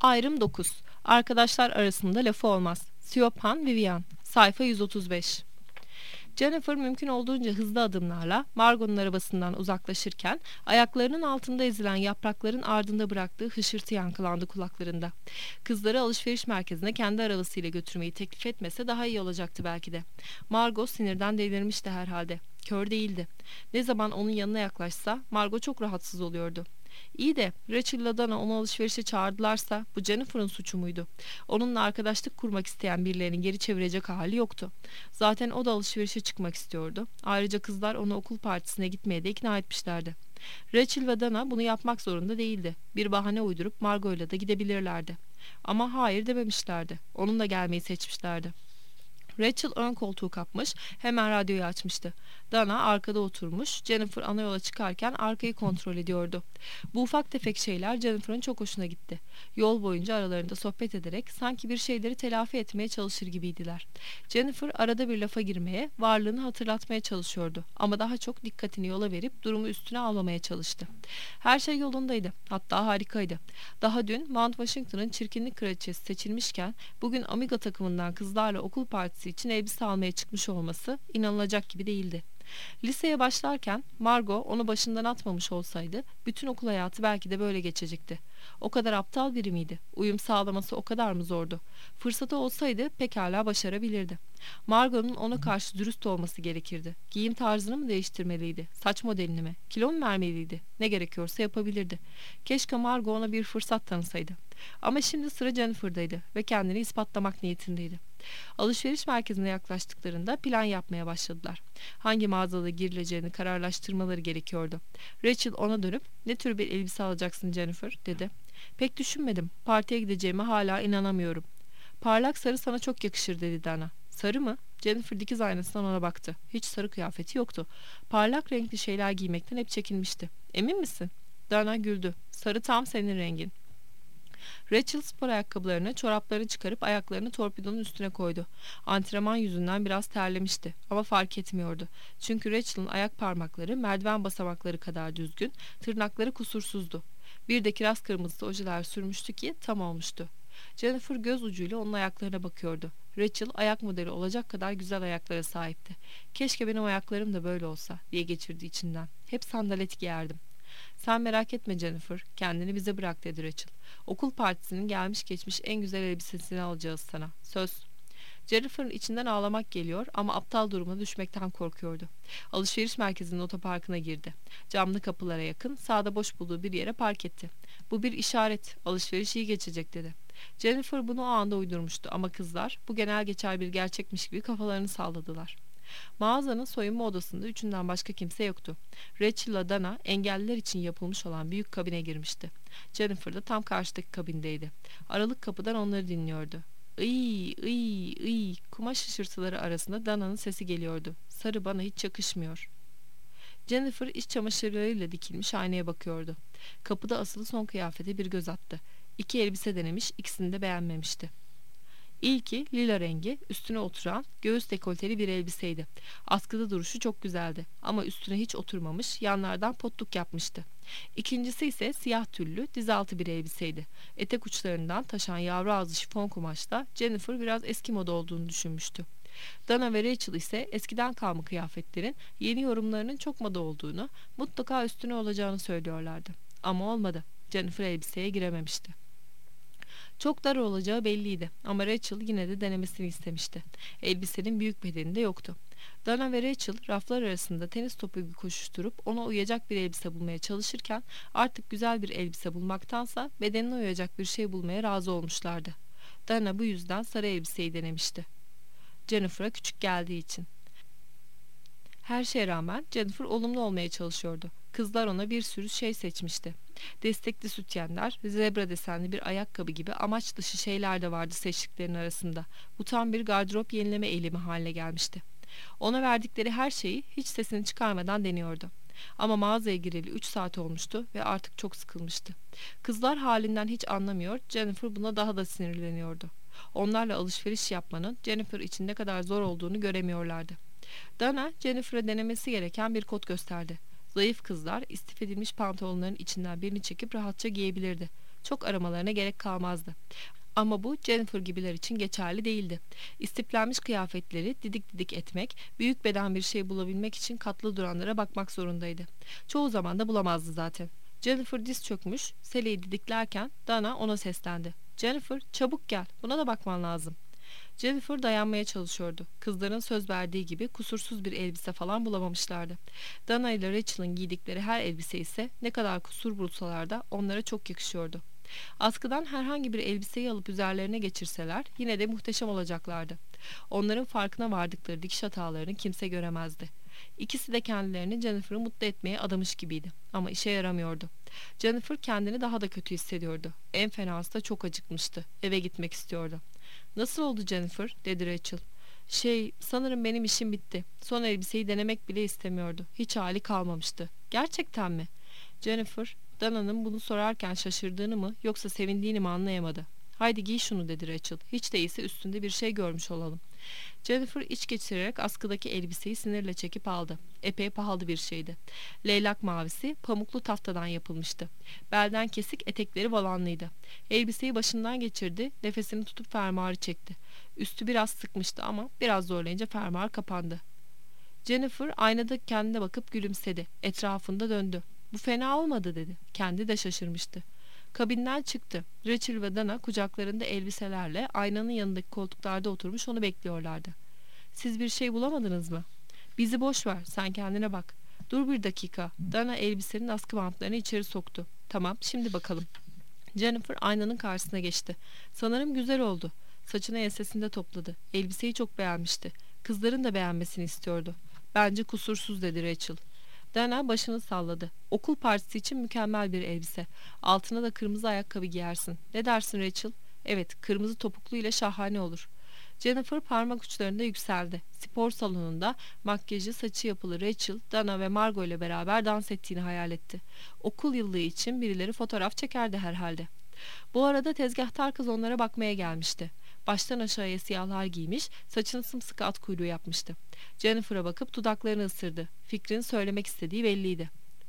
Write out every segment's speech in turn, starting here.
Ayrım 9. Arkadaşlar arasında lafı olmaz. Siobhan Vivian. Sayfa 135. Jennifer mümkün olduğunca hızlı adımlarla Margot'un arabasından uzaklaşırken ayaklarının altında ezilen yaprakların ardında bıraktığı hışırtı yankılandı kulaklarında. Kızları alışveriş merkezine kendi arabasıyla götürmeyi teklif etmese daha iyi olacaktı belki de. Margot sinirden delirmişti herhalde. Kör değildi. Ne zaman onun yanına yaklaşsa Margot çok rahatsız oluyordu. İyi de Rachel'la Dana onu alışverişe çağırdılarsa bu Jennifer'ın suçu muydu? Onunla arkadaşlık kurmak isteyen birilerini geri çevirecek hali yoktu. Zaten o da alışverişe çıkmak istiyordu. Ayrıca kızlar onu okul partisine gitmeye de ikna etmişlerdi. Rachel ve Dana bunu yapmak zorunda değildi. Bir bahane uydurup Margot'la da gidebilirlerdi. Ama hayır dememişlerdi. Onunla gelmeyi seçmişlerdi. Rachel ön koltuğu kapmış, hemen radyoyu açmıştı. Dana arkada oturmuş, Jennifer ana yola çıkarken arkayı kontrol ediyordu. Bu ufak tefek şeyler Jennifer'ın çok hoşuna gitti. Yol boyunca aralarında sohbet ederek sanki bir şeyleri telafi etmeye çalışır gibiydiler. Jennifer arada bir lafa girmeye, varlığını hatırlatmaya çalışıyordu ama daha çok dikkatini yola verip durumu üstüne almamaya çalıştı. Her şey yolundaydı, hatta harikaydı. Daha dün Mount Washington'ın çirkinlik kraliçesi seçilmişken bugün Amiga takımından kızlarla okul partisi için elbise almaya çıkmış olması inanılacak gibi değildi. Liseye başlarken Margot onu başından atmamış olsaydı bütün okul hayatı belki de böyle geçecekti. O kadar aptal biri miydi? Uyum sağlaması o kadar mı zordu? Fırsatı olsaydı pekala başarabilirdi. Margot'un ona karşı dürüst olması gerekirdi. Giyim tarzını mı değiştirmeliydi? Saç modelini mi? Kilo mu vermeliydi? Ne gerekiyorsa yapabilirdi. Keşke Margot ona bir fırsat tanısaydı. Ama şimdi sıra Jennifer'daydı ve kendini ispatlamak niyetindeydi. Alışveriş merkezine yaklaştıklarında plan yapmaya başladılar. Hangi mağazada girileceğini kararlaştırmaları gerekiyordu. Rachel ona dönüp "Ne tür bir elbise alacaksın Jennifer?" dedi. "Pek düşünmedim. Partiye gideceğime hala inanamıyorum." "Parlak sarı sana çok yakışır," dedi Dana. "Sarı mı?" Jennifer dikiz aynasından ona baktı. Hiç sarı kıyafeti yoktu. Parlak renkli şeyler giymekten hep çekinmişti. "Emin misin?" Dana güldü. "Sarı tam senin rengin." Rachel spor ayakkabılarını, çoraplarını çıkarıp ayaklarını torpidonun üstüne koydu. Antrenman yüzünden biraz terlemişti ama fark etmiyordu. Çünkü Rachel'ın ayak parmakları merdiven basamakları kadar düzgün, tırnakları kusursuzdu. Bir de kiraz kırmızısı ojeler sürmüştü ki tam olmuştu. Jennifer göz ucuyla onun ayaklarına bakıyordu. Rachel ayak modeli olacak kadar güzel ayaklara sahipti. "Keşke benim ayaklarım da böyle olsa," diye geçirdi içinden. "Hep sandalet giyerdim." "Sen merak etme Jennifer, kendini bize bırak," dedi Rachel. "Okul partisinin gelmiş geçmiş en güzel elbisesini alacağız sana. Söz." Jennifer'ın içinden ağlamak geliyor ama aptal duruma düşmekten korkuyordu. Alışveriş merkezinin otoparkına girdi. Camlı kapılara yakın sağda boş bulduğu bir yere park etti. "Bu bir işaret, alışveriş iyi geçecek," dedi. Jennifer bunu o anda uydurmuştu ama kızlar bu genel geçer bir gerçekmiş gibi kafalarını salladılar. Mağazanın soyunma odasında üçünden başka kimse yoktu. Rachel'la Dana engelliler için yapılmış olan büyük kabine girmişti. Jennifer da tam karşıdaki kabindeydi. Aralık kapıdan onları dinliyordu. "Iy, iy, iy," kumaş hışırtıları arasında Dana'nın sesi geliyordu. "Sarı bana hiç yakışmıyor." Jennifer iç çamaşırlarıyla dikilmiş aynaya bakıyordu. Kapıda asılı son kıyafete bir göz attı. 2 elbise denemiş, ikisini de beğenmemişti. İlki lila rengi, üstüne oturan, göğüs dekolteli bir elbiseydi. Askıda duruşu çok güzeldi ama üstüne hiç oturmamış, yanlardan potluk yapmıştı. İkincisi ise siyah tüllü, dizaltı bir elbiseydi. Etek uçlarından taşan yavru ağzı şifon kumaşta Jennifer biraz eski moda olduğunu düşünmüştü. Dana ve Rachel ise eskiden kalma kıyafetlerin yeni yorumlarının çok moda olduğunu, mutlaka üstüne olacağını söylüyorlardı. Ama olmadı. Jennifer elbiseye girememişti. Çok dar olacağı belliydi ama Rachel yine de denemesini istemişti. Elbisenin büyük bedeni de yoktu. Dana ve Rachel raflar arasında tenis topu gibi koşuşturup ona uyacak bir elbise bulmaya çalışırken artık güzel bir elbise bulmaktansa bedenine uyacak bir şey bulmaya razı olmuşlardı. Dana bu yüzden sarı elbiseyi denemişti. Jennifer'a küçük geldiği için. Her şeye rağmen Jennifer olumlu olmaya çalışıyordu. Kızlar ona bir sürü şey seçmişti. Destekli sütyenler, zebra desenli bir ayakkabı gibi amaç dışı şeyler de vardı seçtiklerinin arasında. Bu tam bir gardırop yenileme eylemi haline gelmişti. Ona verdikleri her şeyi hiç sesini çıkarmadan deniyordu. Ama mağazaya gireli 3 saat olmuştu ve artık çok sıkılmıştı. Kızlar halinden hiç anlamıyor, Jennifer buna daha da sinirleniyordu. Onlarla alışveriş yapmanın Jennifer için ne kadar zor olduğunu göremiyorlardı. Dana, Jennifer'a denemesi gereken bir kot gösterdi. Zayıf kızlar istif edilmiş pantolonların içinden birini çekip rahatça giyebilirdi. çok aramalarına gerek kalmazdı. Ama bu Jennifer gibiler için geçerli değildi. İstiplenmiş kıyafetleri didik didik etmek, büyük beden bir şey bulabilmek için katlı duranlara bakmak zorundaydı. Çoğu zaman da bulamazdı zaten. Jennifer diz çökmüş, Sally'i didiklerken Dana ona seslendi. Jennifer, çabuk gel, buna da bakman lazım. Jennifer dayanmaya çalışıyordu. Kızların söz verdiği gibi kusursuz bir elbise falan bulamamışlardı. Dana ile Rachel'ın giydikleri her elbise ise ne kadar kusur bulsalar da onlara çok yakışıyordu. Askıdan herhangi bir elbiseyi alıp üzerlerine geçirseler yine de muhteşem olacaklardı. Onların farkına vardıkları dikiş hatalarını kimse göremezdi. İkisi de kendilerini Jennifer'ı mutlu etmeye adamış gibiydi. Ama işe yaramıyordu. Jennifer kendini daha da kötü hissediyordu. En fenası da çok acıkmıştı. Eve gitmek istiyordu. "Nasıl oldu Jennifer?" dedi Rachel. Sanırım benim işim bitti. Son elbiseyi denemek bile istemiyordu. Hiç hali kalmamıştı." "Gerçekten mi?" Jennifer, Dana'nın bunu sorarken şaşırdığını mı yoksa sevindiğini mi anlayamadı. "Haydi giy şunu," dedi Rachel. "Hiç değilse üstünde bir şey görmüş olalım." Jennifer iç geçirerek askıdaki elbiseyi sinirle çekip aldı. Epey pahalı bir şeydi. Leylak mavisi, pamuklu taftadan yapılmıştı. Belden kesik, etekleri volanlıydı. Elbiseyi başından geçirdi, nefesini tutup fermuarı çekti. Üstü biraz sıkmıştı ama biraz zorlayınca fermuar kapandı. Jennifer aynada kendine bakıp gülümsedi. Etrafında döndü. "Bu fena olmadı," dedi. Kendi de şaşırmıştı. Kabinden çıktı. Rachel ve Dana kucaklarında elbiselerle aynanın yanındaki koltuklarda oturmuş onu bekliyorlardı. "Siz bir şey bulamadınız mı?" "Bizi boş ver, sen kendine bak." "Dur bir dakika." Dana elbisenin askı bantlarını içeri soktu. "Tamam, şimdi bakalım." Jennifer aynanın karşısına geçti. "Sanırım güzel oldu." Saçını ensesinde topladı. Elbiseyi çok beğenmişti. Kızların da beğenmesini istiyordu. "Bence kusursuz," dedi Rachel. Dana başını salladı. "Okul partisi için mükemmel bir elbise. Altına da kırmızı ayakkabı giyersin. Ne dersin Rachel?" "Evet, kırmızı topuklu ile şahane olur." Jennifer parmak uçlarında yükseldi. Spor salonunda makyajı saçı yapılı Rachel, Dana ve Margot ile beraber dans ettiğini hayal etti. Okul yıllığı için birileri fotoğraf çekerdi herhalde. Bu arada tezgahtar kız onlara bakmaya gelmişti. Baştan aşağıya siyahlar giymiş, saçını sımsıkı at kuyruğu yapmıştı. Jennifer'a bakıp dudaklarını ısırdı. Fikrini söylemek istediği belliydi.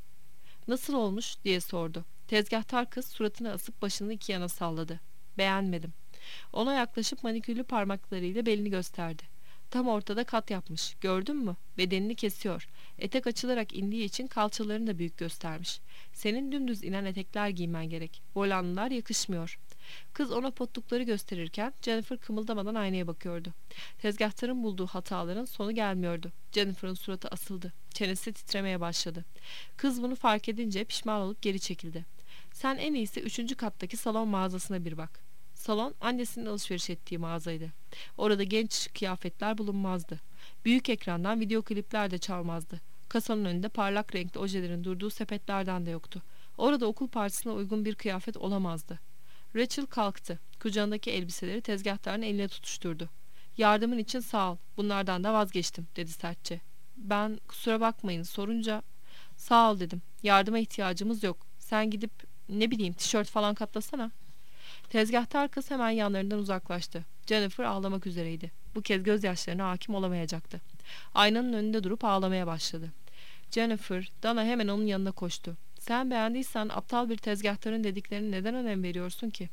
"Nasıl olmuş?" diye sordu. Tezgahtar kız suratını asıp başını iki yana salladı. "Beğenmedim." Ona yaklaşıp manikürlü parmaklarıyla belini gösterdi. Tam ortada kat yapmış. "Gördün mü? Bedenini kesiyor. Etek açılarak indiği için kalçalarını da büyük göstermiş. Senin dümdüz inen etekler giymen gerek. Volanlılar yakışmıyor." Kız ona potlukları gösterirken Jennifer kımıldamadan aynaya bakıyordu. Tezgahtarın bulduğu hataların sonu gelmiyordu. Jennifer'ın suratı asıldı. Çenesi titremeye başladı. Kız bunu fark edince pişman olup geri çekildi. "Sen en iyisi 3. kattaki salon mağazasına bir bak." Salon annesinin alışveriş ettiği mağazaydı. Orada genç kıyafetler bulunmazdı. Büyük ekrandan video klipler de çalmazdı. Kasanın önünde parlak renkli ojelerin durduğu sepetlerden de yoktu. Orada okul partisine uygun bir kıyafet olamazdı. Rachel kalktı. Kucağındaki elbiseleri tezgahtarın eline tutuşturdu. "Yardımın için sağ ol. Bunlardan da vazgeçtim," dedi sertçe. "Ben kusura bakmayın sorunca..." "Sağ ol," dedim. "Yardıma ihtiyacımız yok. Sen gidip ne bileyim tişört falan katlasana." Tezgahtar kız hemen yanlarından uzaklaştı. Jennifer ağlamak üzereydi. Bu kez gözyaşlarına hakim olamayacaktı. Aynanın önünde durup ağlamaya başladı. "Jennifer," Dana hemen onun yanına koştu. "Sen beğendiysen aptal bir tezgahtarın dediklerine neden önem veriyorsun ki?"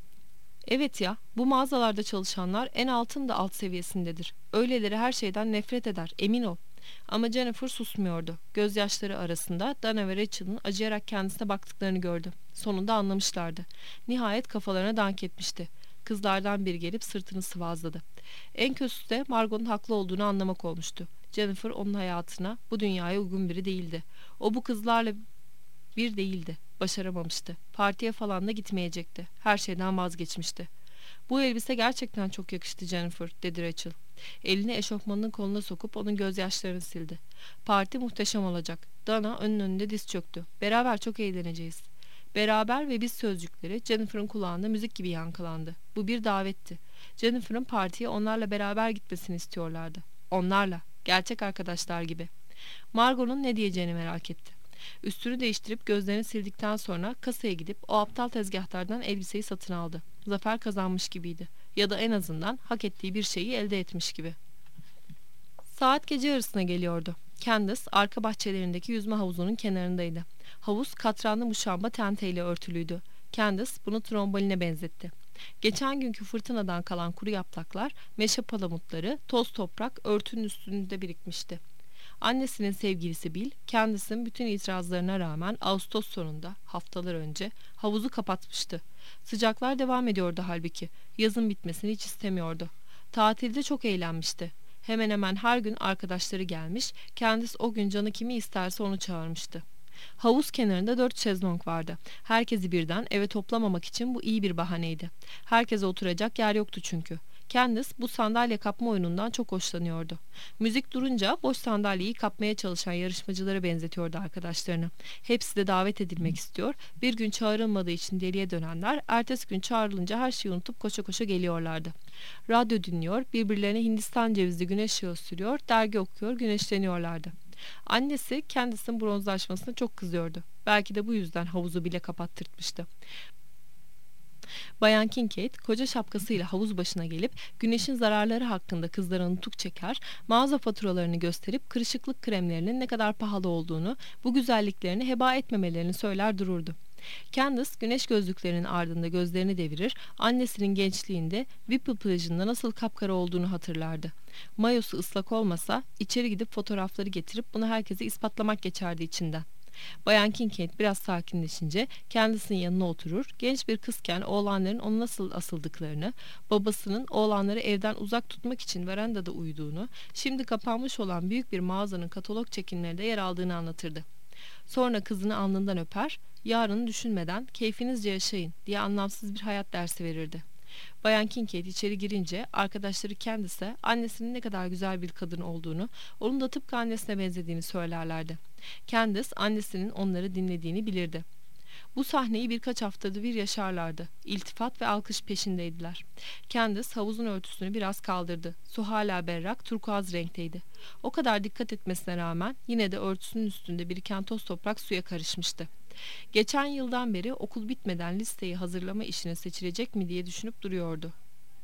"Evet ya, bu mağazalarda çalışanlar en altın da alt seviyesindedir. Öyleleri her şeyden nefret eder, emin ol." Ama Jennifer susmuyordu. Gözyaşları arasında Dana ve Rachel'ın acıyarak kendisine baktıklarını gördü. Sonunda anlamışlardı. Nihayet kafalarına dank etmişti. Kızlardan biri gelip sırtını sıvazladı. En kötüsü de Margot'un haklı olduğunu anlamak olmuştu. Jennifer onun hayatına, bu dünyaya uygun biri değildi. O bu kızlarla bir değildi. Başaramamıştı. Partiye falan da gitmeyecekti. Her şeyden vazgeçmişti. "Bu elbise gerçekten çok yakıştı Jennifer," dedi Rachel. Elini eşofmanının koluna sokup onun gözyaşlarını sildi. "Parti muhteşem olacak." Dana önünde diz çöktü. "Beraber çok eğleneceğiz." "Beraber" ve "biz" sözcükleri Jennifer'ın kulağında müzik gibi yankılandı. Bu bir davetti. Jennifer'ın partiye onlarla beraber gitmesini istiyorlardı. Onlarla. Gerçek arkadaşlar gibi. Margot'un ne diyeceğini merak etti. Üstünü değiştirip gözlerini sildikten sonra kasaya gidip o aptal tezgahtardan elbiseyi satın aldı. Zafer kazanmış gibiydi. Ya da en azından hak ettiği bir şeyi elde etmiş gibi. Saat gece yarısına geliyordu. Candace arka bahçelerindeki yüzme havuzunun kenarındaydı. Havuz katranlı muşamba tenteyle örtülüydü. Candace bunu tromboline benzetti. Geçen günkü fırtınadan kalan kuru yapraklar, meşe palamutları, toz toprak örtünün üstünde birikmişti. Annesinin sevgilisi Bill, Candace'ın bütün itirazlarına rağmen Ağustos sonunda, haftalar önce, havuzu kapatmıştı. Sıcaklar devam ediyordu halbuki. Yazın bitmesini hiç istemiyordu. Tatilde çok eğlenmişti. Hemen hemen her gün arkadaşları gelmiş, Candace o gün canı kimi isterse onu çağırmıştı. Havuz kenarında 4 şezlong vardı. Herkesi birden eve toplamamak için bu iyi bir bahaneydi. Herkese oturacak yer yoktu çünkü. Candace bu sandalye kapma oyunundan çok hoşlanıyordu. Müzik durunca boş sandalyeyi kapmaya çalışan yarışmacılara benzetiyordu arkadaşlarını. Hepsi de davet edilmek istiyor. Bir gün çağrılmadığı için deliye dönenler, ertesi gün çağrılınca her şeyi unutup koşa koşa geliyorlardı. Radyo dinliyor, birbirlerine Hindistan cevizli güneş yağı sürüyor, dergi okuyor, güneşleniyorlardı. Annesi kendisinin bronzlaşmasına çok kızıyordu. Belki de bu yüzden havuzu bile kapattırtmıştı. Bayan Kincaid koca şapkasıyla havuz başına gelip güneşin zararları hakkında kızlara nutuk çeker, mağaza faturalarını gösterip kırışıklık kremlerinin ne kadar pahalı olduğunu, bu güzelliklerini heba etmemelerini söyler dururdu. Candace güneş gözlüklerinin ardında gözlerini devirir, annesinin gençliğinde Whipple plajında nasıl kapkara olduğunu hatırlardı. Mayosu ıslak olmasa içeri gidip fotoğrafları getirip bunu herkese ispatlamak geçerdi içinden. Bayan Kincaid biraz sakinleşince kendisinin yanına oturur, genç bir kızken oğlanların onu nasıl asıldıklarını, babasının oğlanları evden uzak tutmak için verandada uyuduğunu, şimdi kapanmış olan büyük bir mağazanın katalog çekimlerinde yer aldığını anlatırdı. Sonra kızını alnından öper, yarını düşünmeden keyfinizce yaşayın diye anlamsız bir hayat dersi verirdi. Bayan Kincaid içeri girince arkadaşları kendisi annesinin ne kadar güzel bir kadın olduğunu, onun da tıpkı annesine benzediğini söylerlerdi. Candace annesinin onları dinlediğini bilirdi. Bu sahneyi birkaç haftada bir yaşarlardı. İltifat ve alkış peşindeydiler. Candace havuzun örtüsünü biraz kaldırdı. Su hala berrak, turkuaz renkteydi. O kadar dikkat etmesine rağmen yine de örtüsünün üstünde biriken toz toprak suya karışmıştı. Geçen yıldan beri okul bitmeden listeyi hazırlama işine seçilecek mi diye düşünüp duruyordu.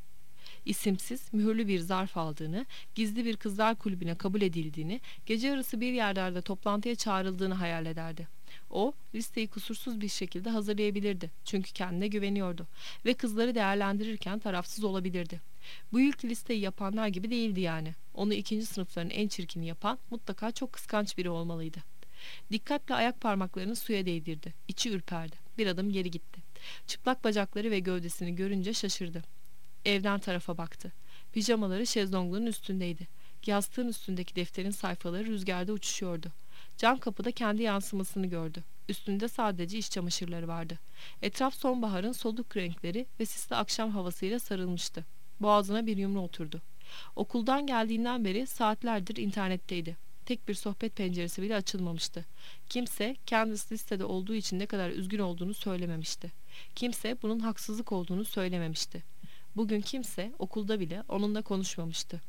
İsimsiz, mühürlü bir zarf aldığını, gizli bir kızlar kulübüne kabul edildiğini, gece yarısı bir yerlerde toplantıya çağrıldığını hayal ederdi. O, listeyi kusursuz bir şekilde hazırlayabilirdi. Çünkü kendine güveniyordu ve kızları değerlendirirken tarafsız olabilirdi. Bu ilk listeyi yapanlar gibi değildi yani. Onu ikinci sınıfların en çirkini yapan mutlaka çok kıskanç biri olmalıydı. Dikkatle ayak parmaklarını suya değdirdi. İçi ürperdi. Bir adım geri gitti. Çıplak bacakları ve gövdesini görünce şaşırdı. Evden tarafa baktı. Pijamaları şezlonglunun üstündeydi. Yastığın üstündeki defterin sayfaları rüzgarda uçuşuyordu. Cam kapıda kendi yansımasını gördü. Üstünde sadece iş çamaşırları vardı. Etraf sonbaharın soluk renkleri ve sisli akşam havasıyla sarılmıştı. Boğazına bir yumru oturdu. Okuldan geldiğinden beri saatlerdir internetteydi. Tek bir sohbet penceresi bile açılmamıştı. Kimse kendisi listede olduğu için ne kadar üzgün olduğunu söylememişti. Kimse bunun haksızlık olduğunu söylememişti. Bugün kimse okulda bile onunla konuşmamıştı.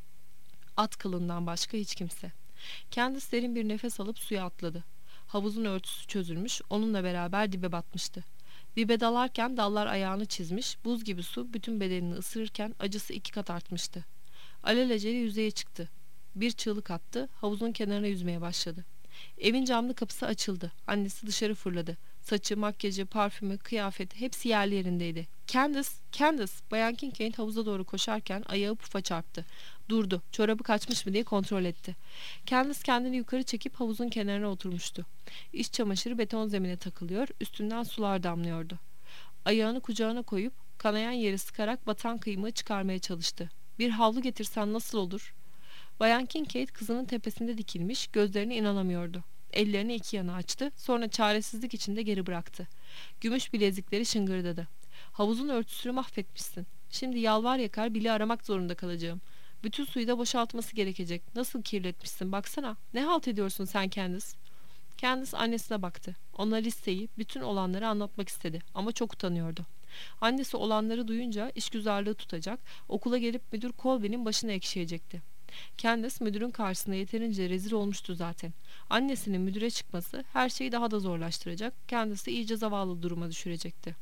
At kılından başka hiç kimse. Kendisi derin bir nefes alıp suya atladı. Havuzun örtüsü çözülmüş, onunla beraber dibe batmıştı. Dibe dalarken dallar ayağını çizmiş, buz gibi su bütün bedenini ısırırken acısı 2 kat artmıştı. Alelacele yüzeye çıktı. Bir çığlık attı, havuzun kenarına yüzmeye başladı. Evin camlı kapısı açıldı. Annesi dışarı fırladı. Saçı, makyajı, parfümü, kıyafeti hepsi yerli yerindeydi. Candace, Candace! Bayan Kincaid havuza doğru koşarken ayağı pufa çarptı. Durdu. Çorabı kaçmış mı diye kontrol etti. Candace kendini yukarı çekip havuzun kenarına oturmuştu. İç çamaşırı beton zemine takılıyor, üstünden sular damlıyordu. Ayağını kucağına koyup kanayan yeri sıkarak batan kıymığı çıkarmaya çalıştı. Bir havlu getirsen nasıl olur? Bayan Kincaid kızının tepesinde dikilmiş, gözlerine inanamıyordu. Ellerini iki yana açtı, sonra çaresizlik içinde geri bıraktı. Gümüş bilezikleri şıngırdadı. Havuzun örtüsünü mahvetmişsin. Şimdi yalvar yakar Bill'i aramak zorunda kalacağım. Bütün suyu da boşaltması gerekecek. Nasıl kirletmişsin baksana. Ne halt ediyorsun sen Candace? Candace annesine baktı. Ona listeyi, bütün olanları anlatmak istedi ama çok utanıyordu. Annesi olanları duyunca işgüzarlığı tutacak, okula gelip müdür Colby'nin başına ekşiyecekti. Candace müdürün karşısında yeterince rezil olmuştu zaten. Annesinin müdüre çıkması her şeyi daha da zorlaştıracak, Candace'ı iyice zavallı duruma düşürecekti.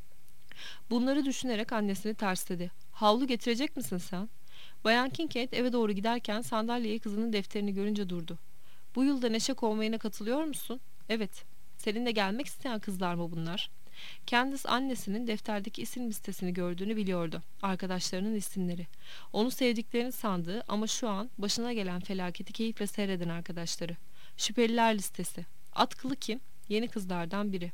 Bunları düşünerek annesini tersledi. Havlu getirecek misin sen? Bayan Kincaid eve doğru giderken sandalyeye kızının defterini görünce durdu. Bu yılda neşe konvoyuna katılıyor musun? Evet. Seninle gelmek isteyen kızlar mı bunlar? Candace annesinin defterdeki isim listesini gördüğünü biliyordu. Arkadaşlarının isimleri. Onu sevdiklerini sandığı ama şu an başına gelen felaketi keyifle seyreden arkadaşları. Şüpheliler listesi. Atkılı kim? Yeni kızlardan biri.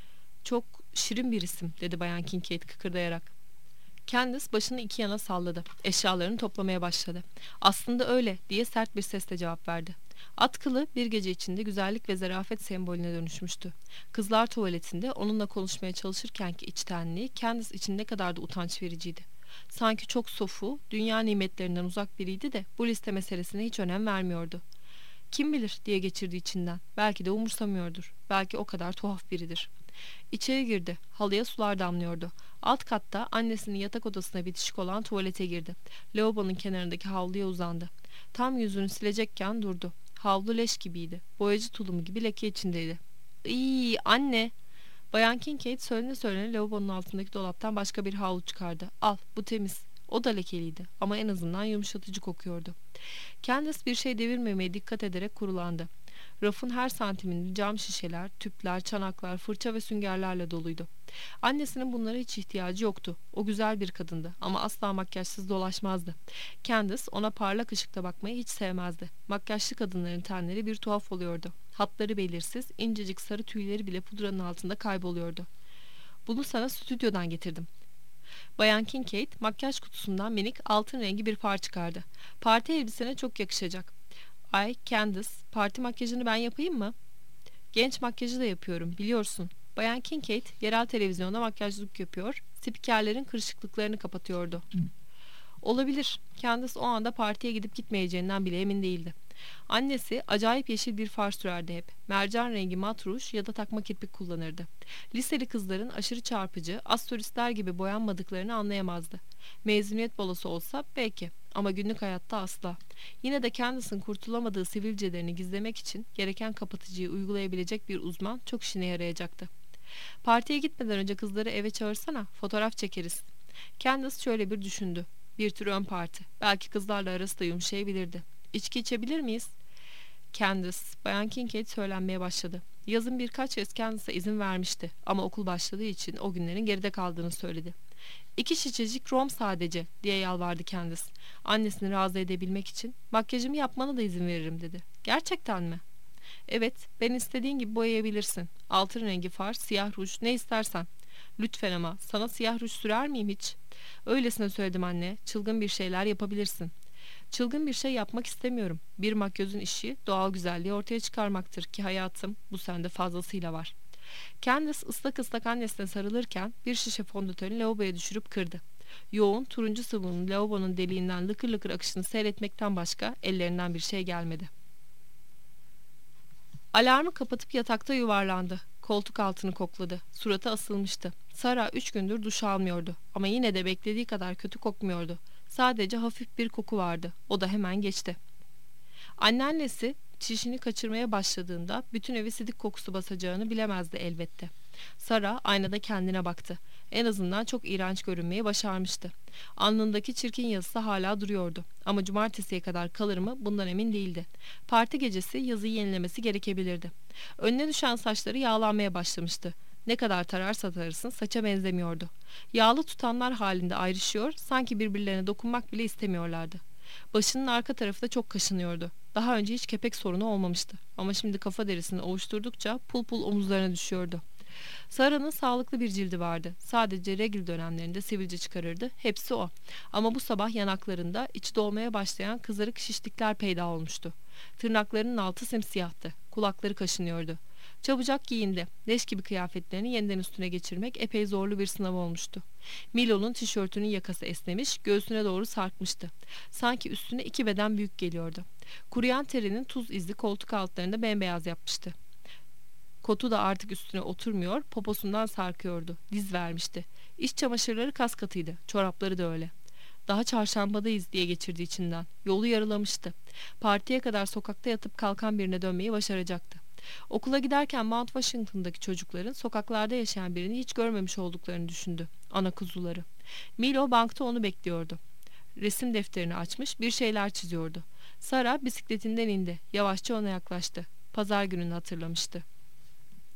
Çok şirin bir isim dedi Bayan Kincaid kıkırdayarak. Candace başını iki yana salladı. Eşyalarını toplamaya başladı. Aslında öyle diye sert bir sesle cevap verdi. Atkılı bir gece içinde güzellik ve zarafet sembolüne dönüşmüştü. Kızlar tuvaletinde onunla konuşmaya çalışırkenki içtenliği Candace için ne kadar da utanç vericiydi. Sanki çok sofu, dünya nimetlerinden uzak biriydi de bu liste meselesine hiç önem vermiyordu. Kim bilir diye geçirdi içinden. Belki de umursamıyordur. Belki o kadar tuhaf biridir. İçeri girdi. Halıya sular damlıyordu. Alt katta annesinin yatak odasına bitişik olan tuvalete girdi. Lavabonun kenarındaki havluya uzandı. Tam yüzünü silecekken durdu. Havlu leş gibiydi. Boyacı tulumu gibi leke içindeydi. "İyi anne." Bayan Kincaid söylene söylene lavabonun altındaki dolaptan başka bir havlu çıkardı. "Al, bu temiz." O da lekeliydi ama en azından yumuşatıcı kokuyordu. Candace bir şey devirmemeye dikkat ederek kurulandı. Rafın her santiminde cam şişeler, tüpler, çanaklar, fırça ve süngerlerle doluydu. Annesinin bunlara hiç ihtiyacı yoktu. O güzel bir kadındı ama asla makyajsız dolaşmazdı. Candace ona parlak ışıkta bakmayı hiç sevmezdi. Makyajlı kadınların tenleri bir tuhaf oluyordu. Hatları belirsiz, incecik sarı tüyleri bile pudranın altında kayboluyordu. "Bunu sana stüdyodan getirdim." Bayan Kincaid makyaj kutusundan minik altın rengi bir far çıkardı. "Parti elbisene çok yakışacak." "Ay Candace, parti makyajını ben yapayım mı?" "Genç makyajı da yapıyorum, biliyorsun." Bayan Kincaid yerel televizyonda makyajlık yapıyor, spikerlerin kırışıklıklarını kapatıyordu. Olabilir. Candace o anda partiye gidip gitmeyeceğinden bile emin değildi. Annesi acayip yeşil bir far sürerdi hep. Mercan rengi mat ruj ya da takma kirpik kullanırdı. Liseli kızların aşırı çarpıcı, astrolistler gibi boyanmadıklarını anlayamazdı. Mezuniyet balosu olsa belki ama günlük hayatta asla. Yine de Candace'ın kurtulamadığı sivilcelerini gizlemek için gereken kapatıcıyı uygulayabilecek bir uzman çok işine yarayacaktı. "Partiye gitmeden önce kızları eve çağırsana, fotoğraf çekeriz." Candace şöyle bir düşündü. Bir tür ön parti. Belki kızlarla arası da yumuşayabilirdi. "İçki içebilir miyiz?" Candace, Bayan Kincaid söylenmeye başladı. Yazın birkaç kez Candace'a izin vermişti ama okul başladığı için o günlerin geride kaldığını söyledi. "2 şişecik rom sadece," diye yalvardı Candace. Annesini razı edebilmek için "Makyajımı yapmana da izin veririm," dedi. "Gerçekten mi?" "Evet, ben istediğin gibi boyayabilirsin. Altın rengi far, siyah ruj, ne istersen." "Lütfen ama sana siyah ruj sürer miyim hiç?" "Öylesine söyledim anne. Çılgın bir şeyler yapabilirsin." "Çılgın bir şey yapmak istemiyorum. Bir makyözün işi doğal güzelliği ortaya çıkarmaktır ki hayatım, bu sende fazlasıyla var." Candace ıslak ıslak annesine sarılırken bir şişe fondöteni lavaboya düşürüp kırdı. Yoğun turuncu sıvının lavabonun deliğinden lıkır lıkır akışını seyretmekten başka ellerinden bir şey gelmedi. Alarmı kapatıp yatakta yuvarlandı. Koltuk altını kokladı. Suratı asılmıştı. Sara 3 gündür duş almıyordu ama yine de beklediği kadar kötü kokmuyordu. Sadece hafif bir koku vardı. O da hemen geçti. Anneannesi çişini kaçırmaya başladığında bütün evi sidik kokusu basacağını bilemezdi elbette. Sara aynada kendine baktı. En azından çok iğrenç görünmeyi başarmıştı. Alnındaki çirkin yazısı hala duruyordu. Ama cumartesiye kadar kalır mı bundan emin değildi. Parti gecesi yazıyı yenilemesi gerekebilirdi. Önüne düşen saçları yağlanmaya başlamıştı. Ne kadar tararsa tarasın saça benzemiyordu. Yağlı tutanlar halinde ayrışıyor, sanki birbirlerine dokunmak bile istemiyorlardı. Başının arka tarafı da çok kaşınıyordu. Daha önce hiç kepek sorunu olmamıştı. Ama şimdi kafa derisini ovuşturdukça pul pul omuzlarına düşüyordu. Sara'nın sağlıklı bir cildi vardı. Sadece regl dönemlerinde sivilce çıkarırdı. Hepsi o. Ama bu sabah yanaklarında içi dolmaya başlayan kızarık şişlikler peyda olmuştu. Tırnaklarının altı simsiyahtı. Kulakları kaşınıyordu. Çabucak giyindi. Leş gibi kıyafetlerini yeniden üstüne geçirmek epey zorlu bir sınav olmuştu. Milo'nun tişörtünün yakası esnemiş, göğsüne doğru sarkmıştı. Sanki üstüne 2 beden büyük geliyordu. Kuruyan terinin tuz izi koltuk altlarında bembeyaz yapmıştı. Kotu da artık üstüne oturmuyor, poposundan sarkıyordu. Diz vermişti. İç çamaşırları kas katıydı, çorapları da öyle. Daha çarşambadayız diye geçirdi içinden. Yolu yarılamıştı. Partiye kadar sokakta yatıp kalkan birine dönmeyi başaracaktı. Okula giderken Mount Washington'daki çocukların sokaklarda yaşayan birini hiç görmemiş olduklarını düşündü. Ana kuzuları. Milo bankta onu bekliyordu. Resim defterini açmış, bir şeyler çiziyordu. Sara bisikletinden indi. Yavaşça ona yaklaştı. Pazar gününü hatırlamıştı.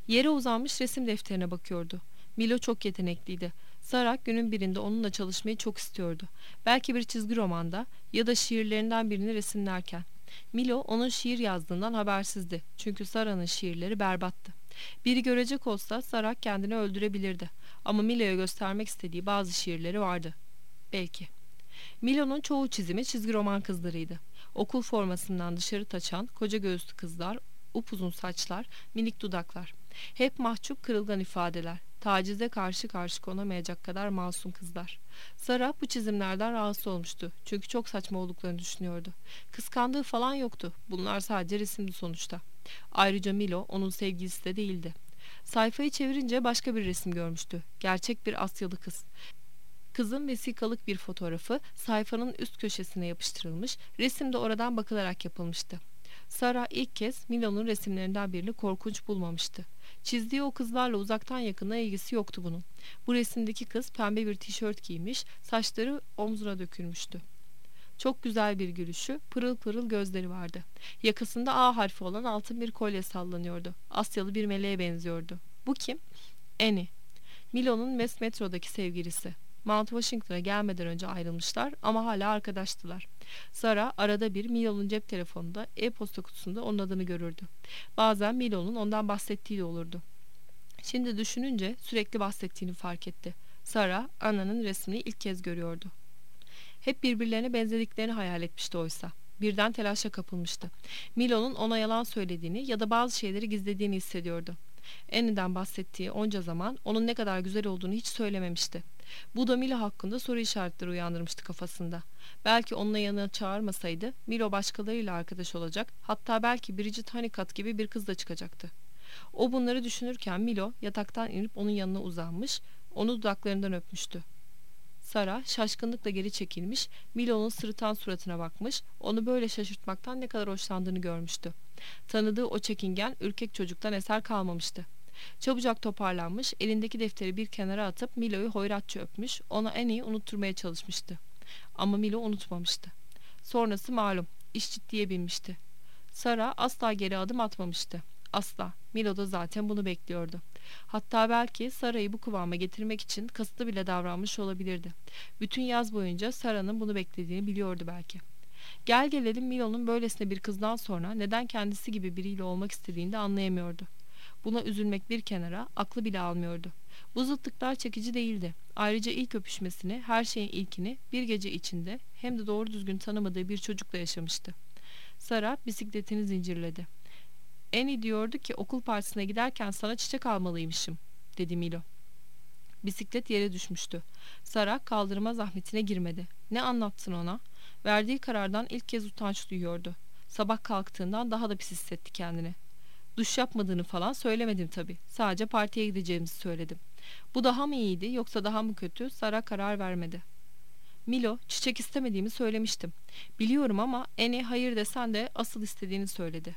Yere uzanmış resim defterine bakıyordu. Milo çok yetenekliydi. Sara günün birinde onunla çalışmayı çok istiyordu. Belki bir çizgi romanda ya da şiirlerinden birini resimlerken. Milo onun şiir yazdığından habersizdi. Çünkü Sara'nın şiirleri berbattı. Biri görecek olsa Sara kendini öldürebilirdi. Ama Milo'ya göstermek istediği bazı şiirleri vardı. Belki. Milo'nun çoğu çizimi çizgi roman kızlarıydı. Okul formasından dışarı taçan koca göğüslü kızlar, upuzun saçlar, minik dudaklar. Hep mahcup, kırılgan ifadeler. Tacize karşı karşı konamayacak kadar masum kızlar. Sara bu çizimlerden rahatsız olmuştu. Çünkü çok saçma olduklarını düşünüyordu. Kıskandığı falan yoktu. Bunlar sadece resimdi sonuçta. Ayrıca Milo onun sevgilisi de değildi. Sayfayı çevirince başka bir resim görmüştü. Gerçek bir Asyalı kız. Kızın vesikalık bir fotoğrafı sayfanın üst köşesine yapıştırılmış, resim de oradan bakılarak yapılmıştı. Sara ilk kez Milo'nun resimlerinden birini korkunç bulmamıştı. Çizdiği o kızlarla uzaktan yakına ilgisi yoktu bunun. Bu resimdeki kız pembe bir tişört giymiş, saçları omzuna dökülmüştü. Çok güzel bir gülüşü, pırıl pırıl gözleri vardı. Yakasında A harfi olan altın bir kolye sallanıyordu. Asyalı bir meleğe benziyordu. Bu kim? Annie. Milo'nun Metro'daki sevgilisi. Mount Washington'a gelmeden önce ayrılmışlar ama hala arkadaştılar. Sara arada bir Milo'nun cep telefonunda, e-posta kutusunda onun adını görürdü. Bazen Milo'nun ondan bahsettiği de olurdu. Şimdi düşününce sürekli bahsettiğini fark etti. Sara, Anna'nın resmini ilk kez görüyordu. Hep birbirlerine benzediklerini hayal etmişti oysa. Birden telaşa kapılmıştı. Milo'nun ona yalan söylediğini ya da bazı şeyleri gizlediğini hissediyordu. Annie'den bahsettiği onca zaman onun ne kadar güzel olduğunu hiç söylememişti. Bu da Milo hakkında soru işaretleri uyandırmıştı kafasında. Belki onunla yanına çağırmasaydı Milo başkalarıyla arkadaş olacak, hatta belki Bridget Honeycutt gibi bir kızla çıkacaktı. O bunları düşünürken Milo yataktan inip onun yanına uzanmış, onu dudaklarından öpmüştü. Sara şaşkınlıkla geri çekilmiş, Milo'nun sırıtan suratına bakmış, onu böyle şaşırtmaktan ne kadar hoşlandığını görmüştü. Tanıdığı o çekingen, ürkek çocuktan eser kalmamıştı. Çabucak toparlanmış, elindeki defteri bir kenara atıp Milo'yu hoyratça öpmüş, ona Annie'yi unutturmaya çalışmıştı. Ama Milo unutmamıştı. Sonrası malum, iş ciddiye binmişti. Sara asla geri adım atmamıştı. Asla. Milo da zaten bunu bekliyordu. Hatta belki Sara'yı bu kıvama getirmek için kasıtlı bile davranmış olabilirdi. Bütün yaz boyunca Sara'nın bunu beklediğini biliyordu belki. Gel gelelim Milo'nun böylesine bir kızdan sonra neden kendisi gibi biriyle olmak istediğini de anlayamıyordu. Buna üzülmek bir kenara, aklı bile almıyordu. Bu zıtlıklar çekici değildi. Ayrıca ilk öpüşmesini, her şeyin ilkini bir gece içinde hem de doğru düzgün tanımadığı bir çocukla yaşamıştı. Sara bisikletini zincirledi. Annie diyordu ki okul partisine giderken sana çiçek almalıymışım, dedi Milo. Bisiklet yere düşmüştü. Sara kaldırma zahmetine girmedi. Ne anlattın ona? Verdiği karardan ilk kez utanç duyuyordu. Sabah kalktığından daha da pis hissetti kendini. Duş yapmadığını falan söylemedim tabii. Sadece partiye gideceğimizi söyledim. Bu daha mı iyiydi yoksa daha mı kötü? Sara karar vermedi. Milo, çiçek istemediğimi söylemiştim. Biliyorum ama Annie hayır desen de asıl istediğini söyledi.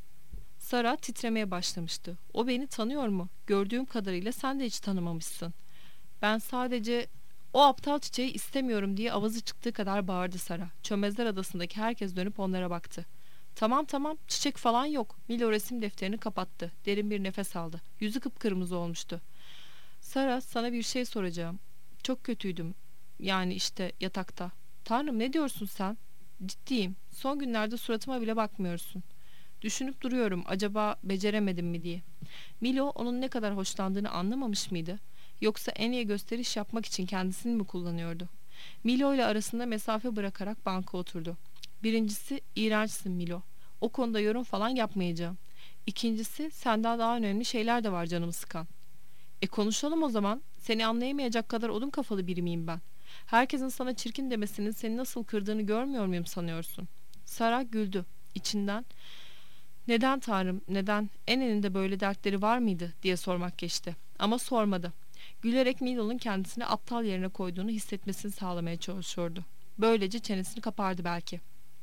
Sara titremeye başlamıştı. O beni tanıyor mu? Gördüğüm kadarıyla sen de hiç tanımamışsın. Ben sadece o aptal çiçeği istemiyorum diye avazı çıktığı kadar bağırdı Sara. Çömezler adasındaki herkes dönüp onlara baktı. Tamam tamam, çiçek falan yok. Milo resim defterini kapattı. Derin bir nefes aldı. Yüzü kıpkırmızı olmuştu. Sara, sana bir şey soracağım. Çok kötüydüm. Yani işte yatakta. Tanrım, ne diyorsun sen? Ciddiyim. Son günlerde suratıma bile bakmıyorsun. Düşünüp duruyorum, acaba beceremedim mi diye. Milo onun ne kadar hoşlandığını anlamamış mıydı? Yoksa Annie'ye gösteriş yapmak için kendisini mi kullanıyordu? Milo ile arasında mesafe bırakarak banka oturdu. Birincisi, iğrençsin Milo. O konuda yorum falan yapmayacağım. İkincisi, senden daha önemli şeyler de var canımı sıkan. Konuşalım o zaman. Seni anlayamayacak kadar odun kafalı biri miyim ben? Herkesin sana çirkin demesinin seni nasıl kırdığını görmüyor muyum sanıyorsun? Sara güldü. İçinden, neden Tanrım, neden? Annie'nin de böyle dertleri var mıydı diye sormak geçti. Ama sormadı. Gülerek Milo'nun kendisini aptal yerine koyduğunu hissetmesini sağlamaya çalışıyordu. Böylece çenesini kapardı belki.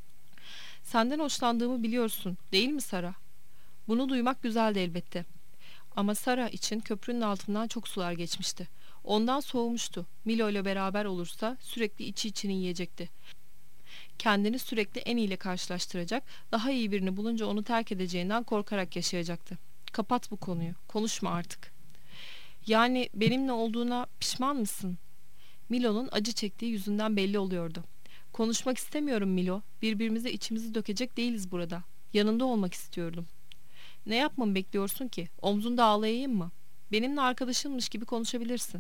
Senden hoşlandığımı biliyorsun, değil mi Sara? Bunu duymak güzeldi elbette. Ama Sara için köprünün altından çok sular geçmişti. Ondan soğumuştu. Milo ile beraber olursa sürekli içi içini yiyecekti. Kendini sürekli Annie ile karşılaştıracak, daha iyi birini bulunca onu terk edeceğinden korkarak yaşayacaktı. Kapat bu konuyu. Konuşma artık. Yani benimle olduğuna pişman mısın? Milo'nun acı çektiği yüzünden belli oluyordu. Konuşmak istemiyorum Milo. Birbirimize içimizi dökecek değiliz burada. Yanında olmak istiyordum. Ne yapmamı bekliyorsun ki? Omzunda ağlayayım mı? Benimle arkadaşınmış gibi konuşabilirsin.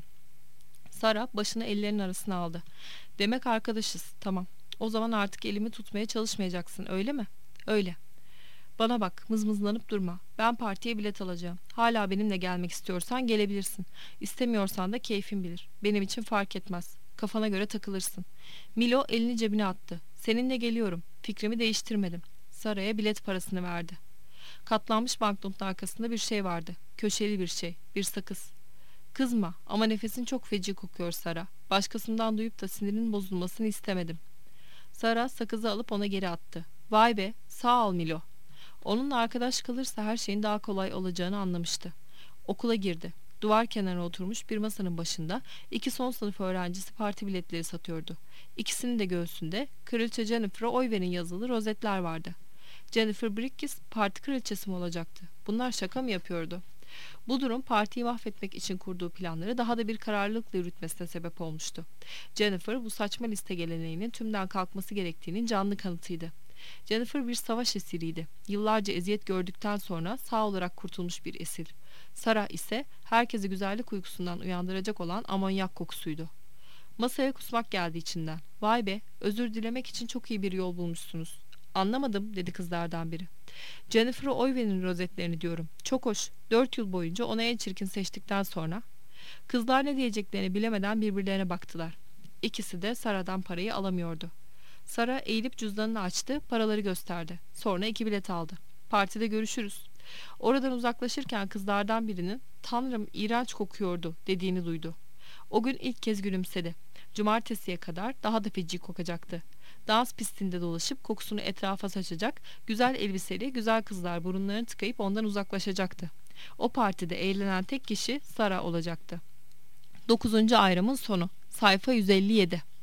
Sara başını ellerinin arasına aldı. Demek arkadaşız. Tamam. O zaman artık elimi tutmaya çalışmayacaksın, öyle mi? Öyle. Bana bak, mızmızlanıp durma. Ben partiye bilet alacağım. Hala benimle gelmek istiyorsan gelebilirsin. İstemiyorsan da keyfin bilir. Benim için fark etmez. Kafana göre takılırsın. Milo elini cebine attı. Seninle geliyorum. Fikrimi değiştirmedim. Sara'ya bilet parasını verdi. Katlanmış banknotun arkasında bir şey vardı. Köşeli bir şey. Bir sakız. Kızma ama nefesin çok feci kokuyor Sara. Başkasından duyup da sinirinin bozulmasını istemedim. Sara sakızı alıp ona geri attı. Vay be, sağ ol Milo. Onunla arkadaş kalırsa her şeyin daha kolay olacağını anlamıştı. Okula girdi. Duvar kenarına oturmuş bir masanın başında iki son sınıf öğrencisi parti biletleri satıyordu. İkisinin de göğsünde Kraliçe Jennifer'a oy verin yazılı rozetler vardı. Jennifer Bridges parti kraliçesi mi olacaktı? Bunlar şaka mı yapıyordu? Bu durum partiyi mahvetmek için kurduğu planları daha da bir kararlılıkla yürütmesine sebep olmuştu. Jennifer bu saçma liste geleneğinin tümden kalkması gerektiğinin canlı kanıtıydı. Jennifer bir savaş esiriydi. Yıllarca eziyet gördükten sonra sağ olarak kurtulmuş bir esir. Sarah ise herkesi güzellik uykusundan uyandıracak olan amonyak kokusuydu. Masaya kusmak geldi içinden. Vay be, özür dilemek için çok iyi bir yol bulmuşsunuz. Anlamadım, dedi kızlardan biri. Jennifer'a oy verin rozetlerini diyorum. Çok hoş. 4 yıl boyunca ona en çirkin seçtikten sonra. Kızlar ne diyeceklerini bilemeden birbirlerine baktılar. İkisi de Sara'dan parayı alamıyordu. Sara eğilip cüzdanını açtı, paraları gösterdi. Sonra 2 bilet aldı. Partide görüşürüz. Oradan uzaklaşırken kızlardan birinin "Tanrım, iğrenç kokuyordu" dediğini duydu. O gün ilk kez gülümsedi. Cumartesiye kadar daha da feci kokacaktı. Dans pistinde dolaşıp kokusunu etrafa saçacak, güzel elbiseli güzel kızlar burunlarını tıkayıp ondan uzaklaşacaktı. O partide eğlenen tek kişi Sara olacaktı. 9. ayrımın sonu. Sayfa 157.